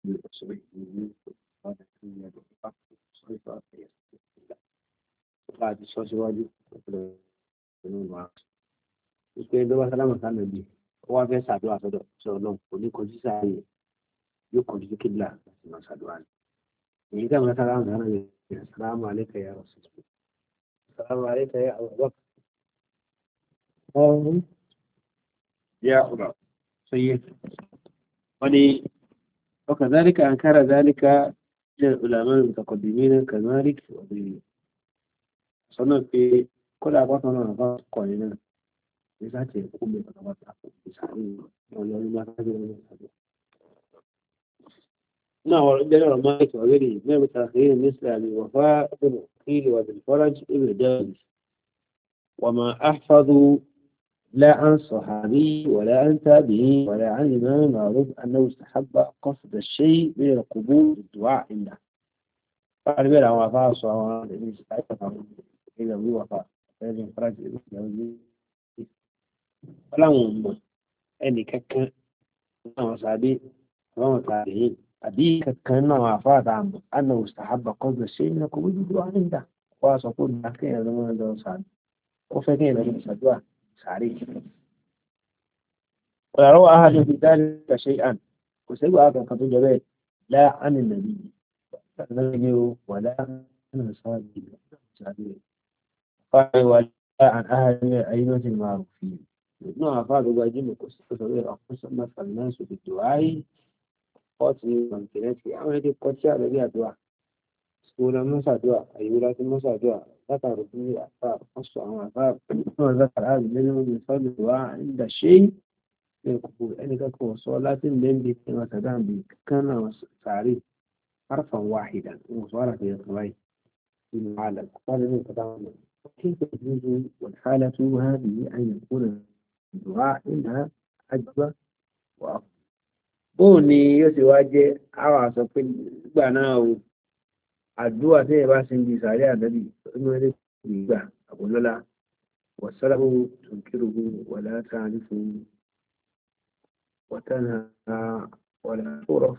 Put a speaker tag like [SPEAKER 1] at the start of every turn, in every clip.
[SPEAKER 1] الصبح قال إن الوقت صيفا فيستقبل بعد الصلاة واجب nínú wa wípé bí wọ́n sálámà sáà nàbí wọ́n fẹ́ ṣàdúrà sọ́dọ̀ sí ọlọ́run kò ní kọjú sáàyè yóò kọjú sí kíbla láti máa ṣàdúrà ní èyí tí àwọn sálámà sáà nàbí assalamu alayka ya rasulullah assalamu alayka ya abubakar ọ̀hún ya ọ̀rọ̀ sọyẹ wọ́n ní وكذلك أنكر ذلك العلماء المتقدمين كمالك وغيره صنع في كل أبواتنا نظام قوانين لذات يقوم بخطوات بسعين والله ما تجد من الحديث وعندنا رمائك وغيره من المتأخرين مثل أبي وفاء بن عقيل وابن الفرج ابن جابر وما أحفظ لا عن صحابي ولا عن تابعي ولا عن إمام معروف أنه استحب قصد الشيء من القبول بالدعاء عنده قال بلا وفاء صواب إذا هو وفاء فإذا انفرج ولا هم أني كك وصحابي وما تابعين أبي كان وفاء عنه أنه استحب قصد الشيء من القبول بالدعاء عنده وأصبح لكن لما ندرس صحابي وفكين لما سدوا سعري ويروى أحد في ذلك شيئا وسيقول هذا قد جبال لا عن النبي ولا عن أصحابه قال ولا عن أهل أئمة المعروفين نوع فاضل واجب قصة صغيرة قسمت الناس بالدعاء قاتل ممكنته عملت قد على بها دعاء سكولا موسى دعاء أيولات موسى دعاء ذكر في الأخبار قصة عن أخبار وذكر هذا من فضل الدعاء عند الشيء يقول أنك تكون صلاة من بيت وتدام بك كان تعريف حرفا واحدا وصارت في الطبيعي في العالم قال من تدام كيف تجوز والحالة هذه أن يكون الدعاء إنها أجوبة وأفضل بوني يسواجه عواصف البناء الدعاء تبقى سنجي سارع النبي فإنه يبقى أقول لا والسلف تنكره ولا تعرفه وتنهى ولا تعرف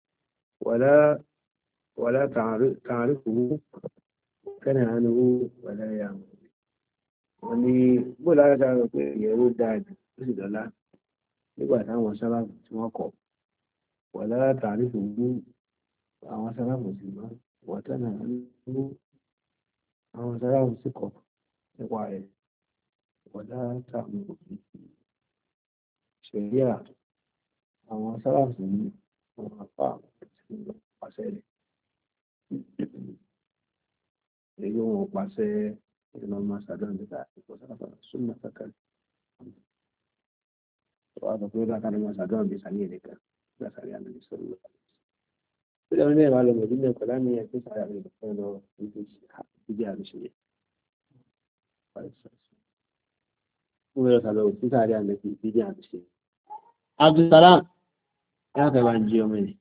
[SPEAKER 1] ولا تعرفه وتنهى عنه ولا يعمل وني بولا تعرف يرد داد بسيط الله nígbà táwọn sáláàbù tí wọ́n kọ̀ wọ̀lá tàrífù mú àwọn sáláàbù sí máa wọ̀tánà ní àwọn sáláàbù sí kọ̀ nípa ẹ̀ wọ̀lá tààmù ṣẹ̀ríà àwọn sáláàbù ní àwọn àpá àti pàṣẹ rẹ̀ èyí wọn pàṣẹ ìlànà masadon nígbà ìpọ̀sára súnmọ́ kankan وهذا كله كان مساعدون بسنين كان لا سريع من السلوك كل من يعمل مدينة كلامي يكون سريع من الكلام يجي هذا الشيء ولا سلوك في سريع من يجي هذا الشيء عبد السلام يا كمان جيومني